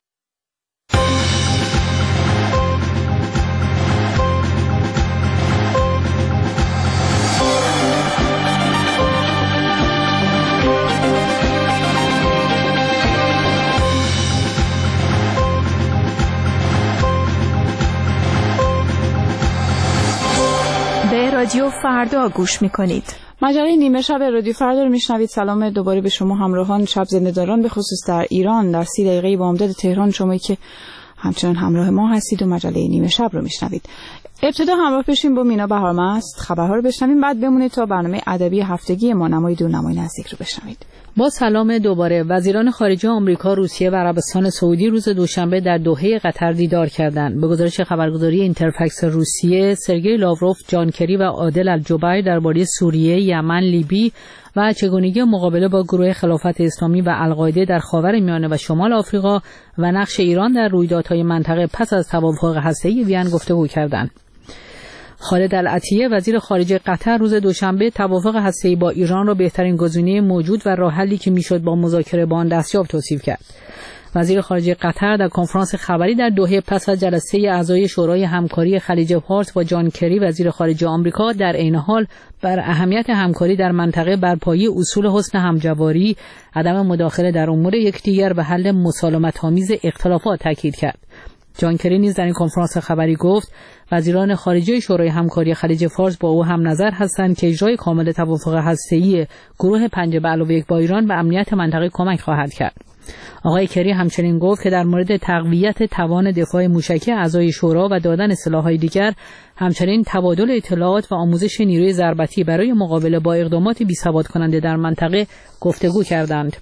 رادیو فردا گوش میکنید. مجله نیمه شب رادیو فردا رو میشنوید. سلام دوباره به شما همراهان شب زنده‌داران، به خصوص در ایران. در سی دقیقه بامداد تهران شمایی که همچنان همراه ما هستید و مجله نیمه شب رو میشنوید. ابتدا همراه بشیم با مینا بهارمست، خبرها رو بشنویم، بعد بمونید تا برنامه ادبی هفتگی ما نمای دور نمای نزدیک رو بشنوید. با سلام دوباره. وزیران خارجه آمریکا، روسیه و عربستان سعودی روز دوشنبه در دوحه قطر دیدار کردند. به گزارش خبرگزاری اینترفکس روسیه، سرگئی لاوروف، جان کری و عادل الجبیر درباره سوریه، یمن، لیبی و چگونگی مقابله با گروه خلافت اسلامی و القاعده در خاورمیانه و شمال آفریقا و نقش ایران در رویدادهای منطقه پس از توافق هسته‌ای وین گفتگو کردند. خالد العطیه، وزیر خارجه قطر، روز دوشنبه توافق هسته‌ای با ایران را بهترین گزینه موجود و راه حلی که میشد با مذاکره با آن دستیاب توصیف کرد. وزیر خارجه قطر در کنفرانس خبری در دوحه پس از جلسه اعضای شورای همکاری خلیج فارس با جان کری، وزیر خارجه آمریکا، در عین حال بر اهمیت همکاری در منطقه بر پایه اصول حسن همجواری، عدم مداخله در امور یکدیگر و حل مسالمت‌آمیز اختلافات تاکید کرد. جان کری نیز در این کنفرانس خبری گفت وزیران خارجه شورای همکاری خلیج فارس با او هم نظر هستند که اجرای کامل توافق هسته‌ای گروه پنج به علاوه یک با ایران به امنیت منطقه کمک خواهد کرد. آقای کری همچنین گفت که در مورد تقویت توان دفاع موشکی اعضای شورا و دادن سلاح‌های دیگر، همچنین تبادل اطلاعات و آموزش نیروی ضربتی برای مقابله با اقدامات بی‌ثبات کننده در منطقه گفتگو کردند.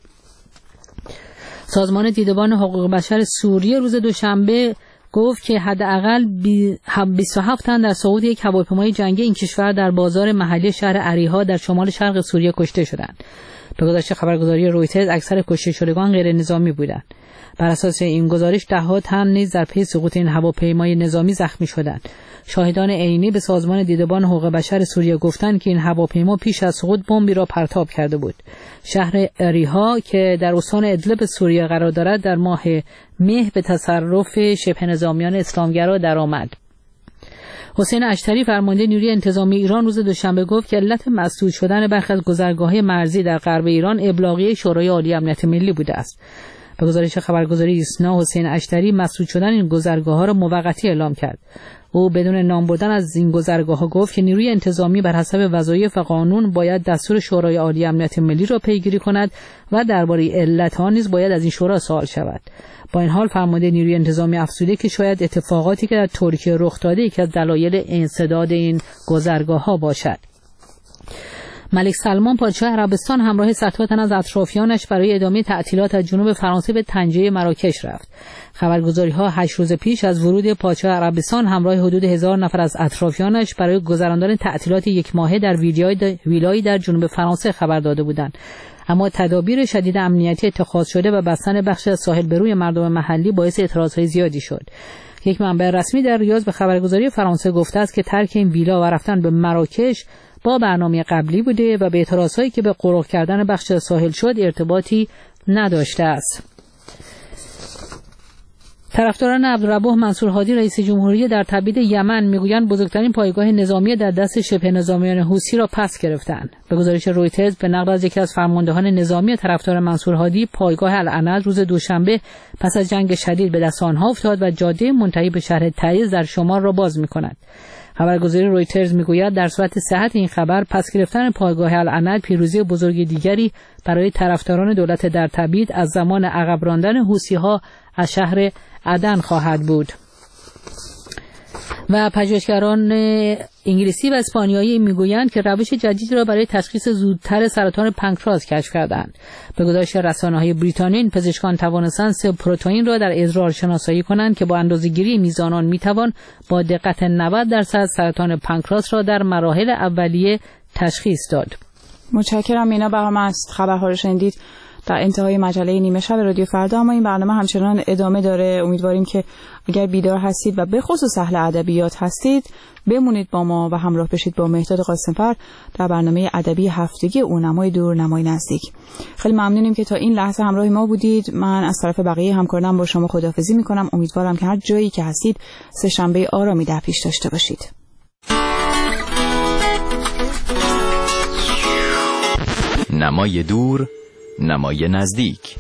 سازمان دیدبان حقوق بشر سوریه روز دوشنبه گفت که حداقل بیست و هفت تن در سقوط یک هواپیمای جنگی این کشور در بازار محلی شهر عریها در شمال شرق سوریه کشته شدند. به گزارش خبرگزاری رویترز اکثر کشته شدگان غیر نظامی بودند. بر اساس این گزارش ده ها تن نیز در پی سقوط این هواپیمای نظامی زخمی شدند. شاهدان عینی به سازمان دیدبان حقوق بشر سوریه گفتند که این هواپیما پیش از سقوط بمبی را پرتاب کرده بود. شهر عریها که در استان ادلب سوریه قرار دارد در ماه مه به تصرف شبه نظامیان اسلامگرا درآمد. حسین اشتری، فرمانده نیروی انتظامی ایران، روز دوشنبه گفت که علت مسدود شدن برخی از گذرگاه‌های مرزی در غرب ایران ابلاغیه شورای عالی امنیت ملی بوده است. به گزارش خبرگزاری ایسنا، حسین اشتری مسدود شدن این گذرگاه‌ها را موقتی اعلام کرد. او بدون نام بردن از این گذرگاه‌ها گفت که نیروی انتظامی بر حسب وظایف و قانون باید دستور شورای عالی امنیت ملی را پیگیری کند و درباره علت آن نیز باید از این شورا سوال شود. با این حال فرمانده نیروی انتظامی افزوده که شاید اتفاقاتی که در ترکیه رخ داده یکی از دلایل انسداد این گذرگاه‌ها باشد. ملک سلمان پادشاه عربستان همراه صدها تن از اطرافیانش برای ادامه تعطیلات از جنوب فرانسه به طنجه مراکش رفت. خبرگزاری‌ها هشت روز پیش از ورود پادشاه عربستان همراه حدود هزار نفر از اطرافیانش برای گذراندن تعطیلات یک ماهه در ویلایی در جنوب فرانسه خبر داده بودند. اما تدابیر شدید امنیتی اتخاذ شده و بستن بخش از ساحل به روی مردم محلی باعث اعتراضهای زیادی شد. یک منبع رسمی در ریاض به خبرگزاری فرانسه گفته است که ترک این ویلا و رفتن به مراکش با برنامه قبلی بوده و به اعتراضهایی که به غرق کردن بخش ساحل شد ارتباطی نداشته است. طرفداران عبدالربوح منصور هادی رئیس جمهوری در تبعید یمن میگویند بزرگترین پایگاه نظامی در دست شبه نظامیان حوثی را پس گرفتند. به گزارش رویترز به نقل از یکی از فرماندهان نظامی طرفدار منصور هادی، پایگاه العنز روز دوشنبه پس از جنگ شدید به دست آنها افتاد و جاده منتهی به شهر تعیز در شمال را باز می‌کند. خبرگزاری رویترز میگوید در صورت صحت این خبر، پس گرفتن پایگاه العنز پیروزی بزرگ دیگری برای طرفداران دولت در تبعید از زمان عقب راندن حوثی‌ها از شهر عدن خواهد بود. و پژوهشگران انگلیسی و اسپانیایی میگویند که روش جدیدی را برای تشخیص زودتر سرطان پانکراس کشف کردند. به گزارش رسانه‌های بریتانیا، این پزشکان توانستند سه پروتئین را در ادرار شناسایی کنند که با اندازه‌گیری میزان آن میتوان با دقت نود درصد سرطان پانکراس را در مراحل اولیه تشخیص داد. متشکرم مینا بهام است. خبرها رو شنیدید در انتهای مجله نیمه شب رادیو فردا، اما این برنامه همچنان ادامه داره. امیدواریم که اگر بیدار هستید و به خصوص اهل ادبیات هستید بمونید با ما و همراه بشید با مهداد قاسمفر در برنامه ادبی هفتگی او، نمای دور نمای نزدیک. خیلی ممنونیم که تا این لحظه همراه ما بودید. من از طرف بقیه همکارانم با شما خداحافظی میکنم. امیدوارم که هر جایی که هستید سه شنبه آرامی در پیش داشته باشید. نمای دور نمای نزدیک.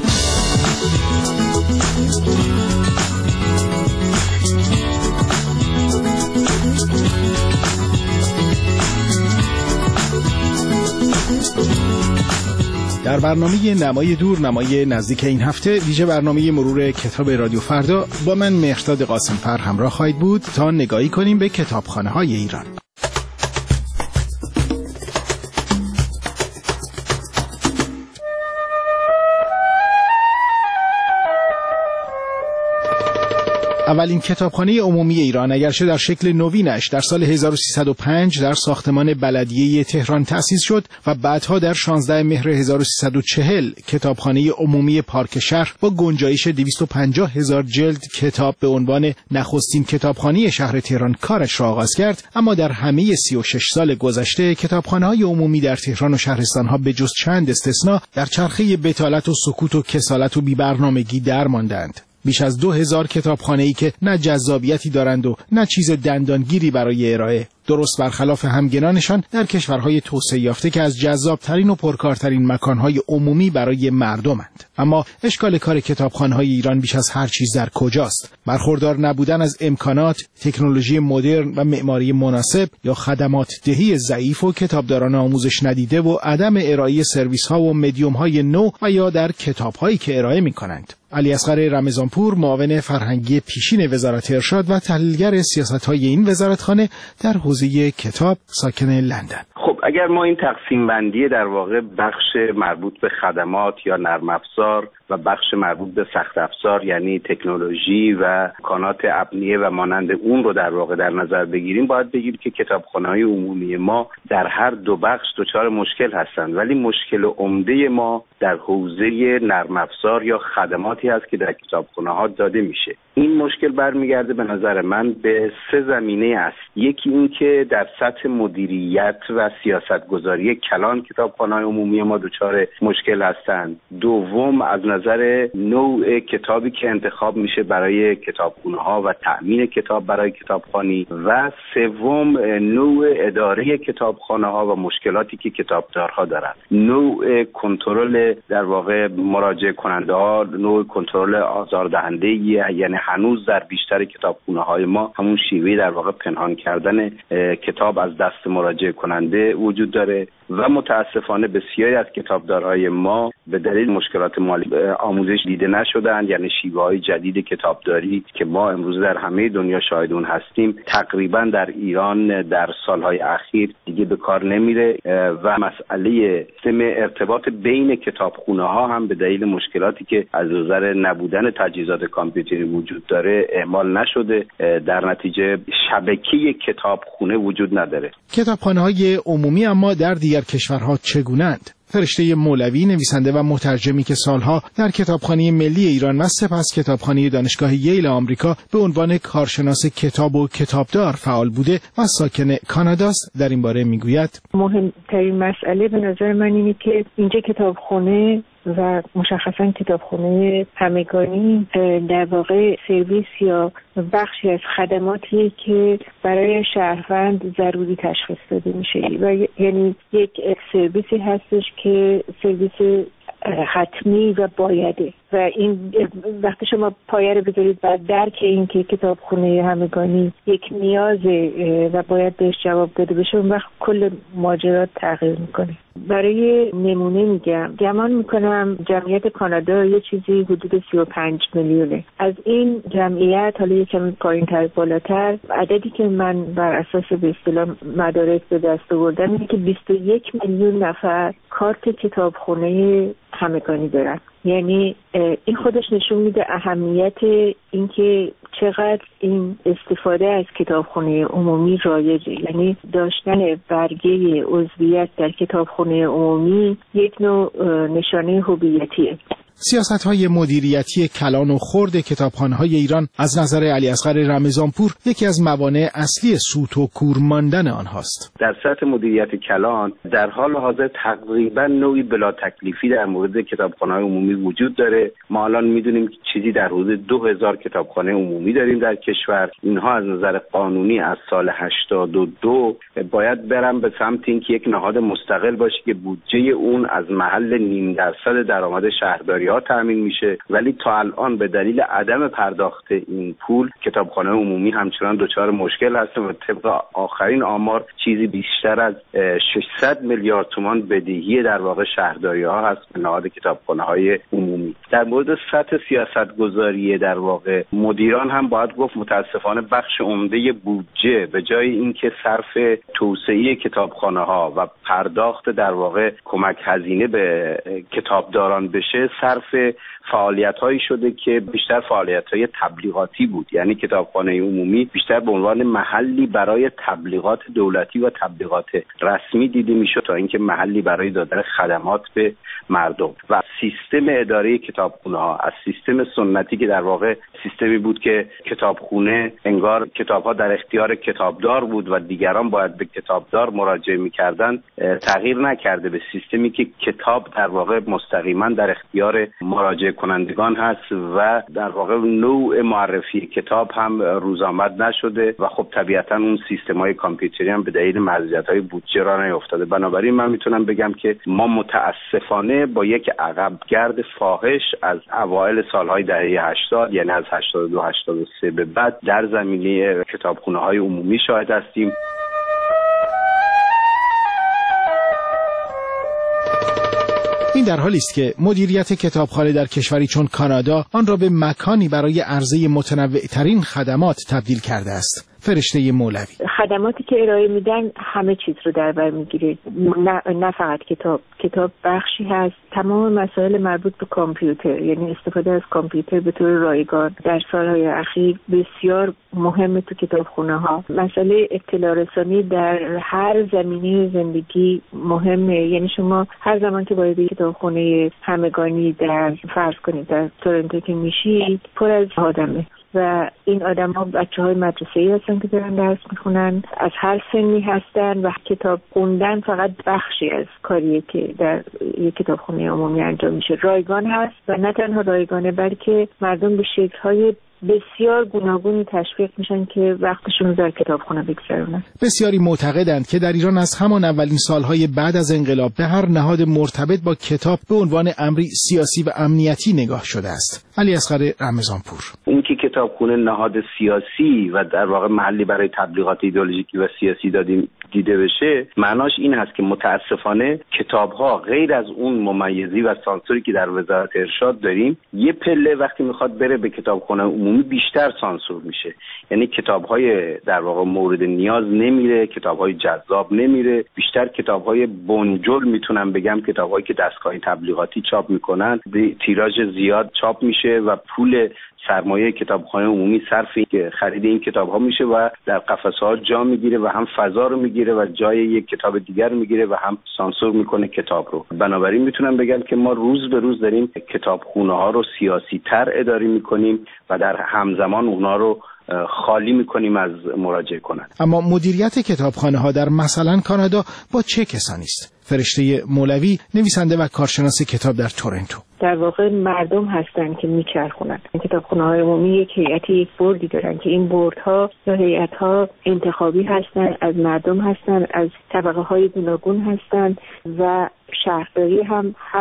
در برنامه نمای دور نمای نزدیک این هفته، ویژه برنامه مرور کتاب رادیو فردا، با من مهرداد قاسمفر همراه خواهید بود تا نگاهی کنیم به کتابخانه‌های ایران. اولین کتابخانه عمومی ایران، اگرچه در شکل نوینش، در سال هزار و سیصد و پنج در ساختمان بلدیه تهران تأسیس شد و بعدها در شانزده مهر هزار و سیصد و چهل کتابخانه عمومی پارک شهر با گنجایش دویست و پنجاه هزار جلد کتاب به عنوان نخستین کتابخانه شهر تهران کارش را آغاز کرد. اما در همه سی و شش سال گذشته کتابخانه‌های عمومی در تهران و شهرستان‌ها به جز چند استثنا در چرخه بتالت و سکوت و کسالت و بی‌برنامگی درماندند. بیش از دو هزار کتابخانه‌ای که نه جذابیتی دارند و نه چیز دندانگیری برای ارائه، درست برخلاف همگنانشان در کشورهای توسعه یافته که از جذابترین و پرکارترین مکانهای عمومی برای مردمند. اما اشکال کار کتابخانه‌های ایران بیش از هر چیز در کجاست؟ برخوردار نبودن از امکانات، تکنولوژی مدرن و معماری مناسب، یا خدمات دهی ضعیف و کتابداران آموزش ندیده و عدم ارائه سرویس‌ها و مدیوم‌های نو و یا در کتاب‌هایی که ارائه می‌کنند. علی اصغر رمضانپور، معاون فرهنگی پیشین وزارت ارشاد و تحلیلگر سیاست‌های این وزارتخانه، در حوزه کتاب ساکن لندن. خب اگر ما این تقسیم بندی در واقع بخش مربوط به خدمات یا نرم افزار و بخش مربوط به سخت افزار یعنی تکنولوژی و امکانات ابنیه و مانند اون رو در واقع در نظر بگیریم، باید بگیم که کتابخانه‌های عمومی ما در هر دو بخش دچار مشکل هستند، ولی مشکل عمده ما در حوزه نرم افزار یا خدماتی هست که در کتابخانه‌ها داده میشه. این مشکل برمیگرده به نظر من به سه زمینه است. یکی این که در سطح مدیریت و سیاستگذاری کلان کتابخانه‌های عمومی ما دچار مشکل هستند. دوم از نظر نوع کتابی که انتخاب میشه برای کتابخانه‌ها و تأمین کتاب برای کتابخوانی، و سوم نوع اداره کتابخانه‌ها و مشکلاتی که کتابدارها دارند. نوع کنترل در واقع مراجعه کننده ها، نوع کنترل آزاردهنده، یعنی هنوز در بیشتر کتابخانه‌های ما همون شیوه در واقع پنهان کردن کتاب از دست مراجعه کننده وجود داره و متاسفانه بسیاری از کتابدارهای ما به دلیل مشکلات مالی آموزش دیده نشدند، یعنی شیوه‌های جدید کتابداری که ما امروز در همه دنیا شاهد اون هستیم تقریبا در ایران در سالهای اخیر دیگه به کار نمیره و مسئله سیستم ارتباط بین کتابخانه‌ها هم به دلیل مشکلاتی که از نظر نبودن تجهیزات کامپیوتری وجود داره اعمال نشده، در نتیجه شبکه کتابخانه وجود نداره. کتابخانه‌های عمومی اما در دیگر کشورها چگونه‌اند؟ فرشته مولوی، نویسنده و مترجمی که سالها در کتابخانه ملی ایران و سپس کتابخانه دانشگاه ییل آمریکا به عنوان کارشناس کتاب و کتابدار فعال بوده و ساکن کاناداست، در این باره میگوید: مهمترین مسئله به نظر من اینه که اینجا کتابخانه و مشخصا کتابخانه همگانی در واقع سرویس یا بخشی از خدماتیه که برای شهروند ضروری تشخیص داده میشه و یعنی یک سرویسی هستش که سرویس حتمی و بایده و این وقتی شما پایه رو بذارید بر درک این که کتابخانه همگانی یک نیازه و باید بهش جواب داده بشه، اون وقت کل ماجرا تغییر میکنه. برای نمونه میگم، گمان میکنم جمعیت کانادا یه چیزی حدود سی و پنج میلیونه. از این جمعیت حالا یکم پایین‌تر بالاتر، عددی که من بر اساس به اصطلاح مدارک به دست آوردم اینه که بیست و یک میلیون نفر کارت کتابخونه همگانی دارن. یعنی این خودش نشون میده اهمیت اینکه چقدر این استفاده از کتابخونه عمومی رایجه. یعنی داشتن برگه عضویت در کتابخونه عمومی یک نوع نشانه هویتیه. سیاست‌های مدیریتی کلان و خرد کتابخانه‌های ایران از نظر علیاصغر رمضانپور یکی از موانع اصلی سوت و کور ماندن آنهاست. در سطح مدیریت کلان در حال حاضر تقریبا نوعی بلا تکلیفی در مورد کتابخانه‌های عمومی وجود داره. ما الان می‌دونیم که چیزی در حدود دو هزار کتابخانه عمومی داریم در کشور. اینها از نظر قانونی از سال هشتاد و دو باید برن به سمت اینکه یک نهاد مستقل باشه که بودجه اون از محل نیم درصد درآمد شهرداری ها تامین میشه، ولی تا الان به دلیل عدم پرداخت این پول کتابخانه عمومی همچنان دچار مشکل هستند و طبق آخرین آمار چیزی بیشتر از ششصد میلیارد تومان بدهی در واقع شهرداری ها هست به نهاد کتابخانه های عمومی. در مورد سطح سیاست گذاری در واقع مدیران هم باید گفت متاسفانه بخش عمده بودجه به جای اینکه صرف توسعه کتابخانه ها و پرداخت در واقع کمک هزینه به کتابداران بشه صرف فعالیت‌هایی شده که بیشتر فعالیت‌های تبلیغاتی بود. یعنی کتابخانه عمومی بیشتر به عنوان محلی برای تبلیغات دولتی و تبلیغات رسمی دیده میشد تا اینکه محلی برای دادن خدمات به مردم. و سیستم اداره کتابخانه‌ها از سیستم سنتی که در واقع سیستمی بود که کتابخونه انگار کتاب‌ها در اختیار کتابدار بود و دیگران باید به کتابدار مراجعه می‌کردند تغییر نکرده به سیستمی که کتاب در واقع مستقیما در اختیار مراجعه کنندگان هست و در واقع نوع معرفی کتاب هم روزآمد نشده و خب طبیعتا اون سیستم‌های کامپیوتری هم به دلیل محدودیت‌های بودجه را نیفتاده. بنابراین من میتونم بگم که ما متاسفانه با یک عقبگرد فاحش از اوایل سالهای دهه هشتاد یعنی از هشتاد و دو هشتاد و سه به بعد در زمینه کتابخانه‌های عمومی شاهد هستیم. این در حالی است که مدیریت کتابخانه در کشوری چون کانادا آن را به مکانی برای عرضه متنوع‌ترین خدمات تبدیل کرده است. فرشته مولوی: خدماتی که ارائه میدن همه چیز رو در بر میگیره، نه, نه فقط کتاب. کتاب بخشی هست. تمام مسائل مربوط به کامپیوتر، یعنی استفاده از کامپیوتر به طور رایگان در سالهای اخیر بسیار مهمه تو کتابخونه ها. مسئله اطلاع رسانی در هر زمینه زندگی مهمه. یعنی شما هر زمان که وارد کتابخونه همگانی در فرض کنید در تورنتو که میشید پر از آدمه و این آدم ها بچه های مدرسه‌ای هستن که دارن درس میخونن، از هر سنی هستن و کتاب خوندن فقط بخشی از کاریه که در یک کتابخونه عمومی انجام میشه. رایگان هست و نه تنها رایگانه بلکه مردم به شکل‌های بسیار گوناگونی تشویق میشن که وقتشون رو در کتابخونه بگذرونن. بسیاری معتقدند که در ایران از همان اولین سالهای بعد از انقلاب به هر نهاد مرتبط با کتاب به عنوان امری سیاسی و امنیتی نگاه شده است. علیاصغر رمضانپور: این که کتابخونه نهاد سیاسی و در واقع محلی برای تبلیغات ایدئولوژیکی و سیاسی دادیم دیده بشه معناش این هست که متاسفانه کتاب‌ها غیر از اون ممیزی و سانسوری که در وزارت ارشاد داریم یه پله وقتی میخواد بره به کتابخونه عمومی بیشتر سانسور میشه. یعنی کتاب‌های در واقع مورد نیاز نمیره، کتاب‌های جذاب نمیره، بیشتر کتاب‌های بنجل میتونم بگم کتاب‌هایی که دستگاه تبلیغاتی چاپ میکنن به تیراژ زیاد چاپ میشه و پول سرمایه کتابخانه عمومی صرف خرید این کتاب‌ها میشه و در قفسه‌ها جا میگیره و هم فضا رو میگیره و جای یک کتاب دیگر میگیره و هم سانسور میکنه کتاب رو. بنابراین میتونم بگم که ما روز به روز داریم کتابخونه‌ها رو سیاسی‌تر اداره میکنیم و در همزمان اونها رو خالی میکنیم از مراجعه کنند. اما مدیریت کتابخانه‌ها در مثلا کانادا با چه کسانی است؟ فرشته مولوی، نویسنده و کارشناس کتاب در تورنتو: در واقع مردم هستن که میچرخونن. کتابخانه‌های عمومی یک هیئتی یک بوردی دارن که این بوردها یا هیئت‌ها انتخابی هستن، از مردم هستن، از طبقه‌های گوناگون هستن و شهرداری هم هست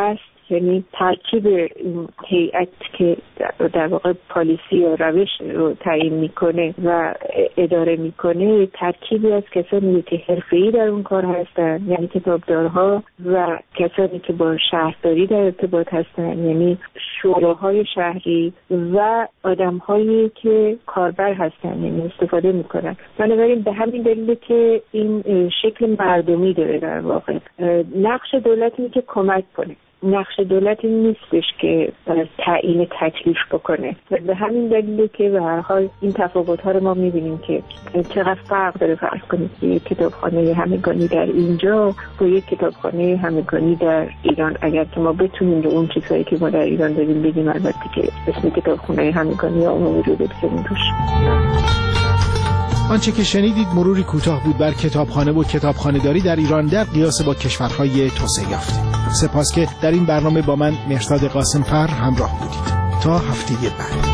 یعنی ترکیب این هیئت که در واقع پالیسی و روش رو تعیین میکنه و اداره میکنه ترکیبی از کسانی که حرفه‌ای در اون کار هستن، یعنی کتابدارها، و کسانی که با شهرداری در ارتباط هستن، یعنی شوراهای شهری، و آدم‌هایی که کاربر هستن، یعنی استفاده میکنن. بنابراین به همین دلیل که این شکل مردمی داره در واقع. نقش دولت اینه که کمک کنه، نقش دولت این نیستش که تعیین تکلیف بکنه. و به همین دلیل که به هر حال این تفاوت‌ها رو ما می‌بینیم که چقدر فرق داره. فرض کنید یک کتابخانه همگانی در اینجا با یک کتابخانه همگانی در ایران، اگر که ما بتونیم به اون چیزایی که ما در ایران داریم بگیم، البته که اسم کتابخانه همگانی یا عمومی رو بگذاریم توش. آنچه که شنیدید مروری کوتاه بود بر کتابخانه و کتابخانه‌داری در ایران در قیاس با کشورهای توسعه یافته. سپاس که در این برنامه با من مهرزاد قاسم‌فر همراه بودید. تا هفته بعد.